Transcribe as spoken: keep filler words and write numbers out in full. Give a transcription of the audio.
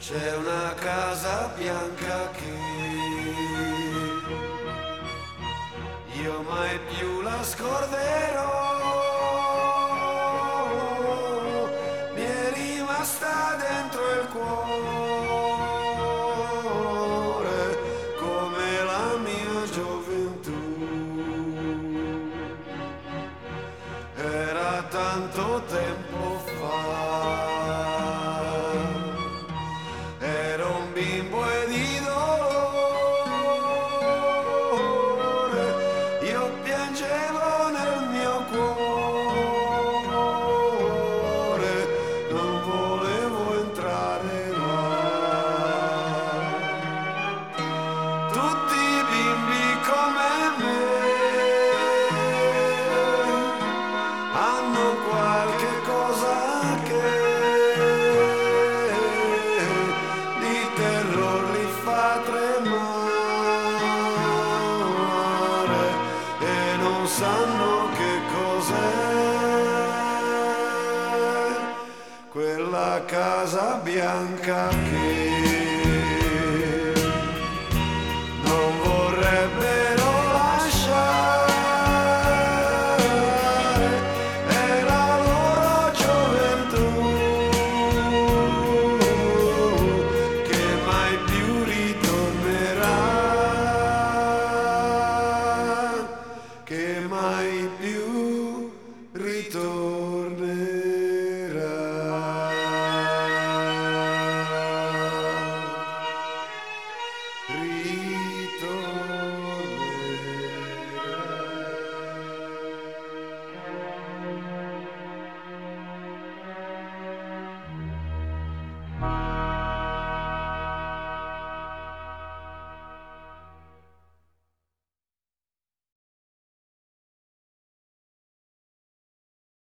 C'è una casa bianca che io mai più la scorderò. Mi è rimasta dentro il cuore come la mia gioventù. Era tanto tempo fa. Ero un bimbo e di dolore io piangevo nel mio cuore, non volevo entrare là. Tutti i bimbi come me hanno qualche cosa che di terror li fa tremare e non sanno che cos'è quella casa bianca che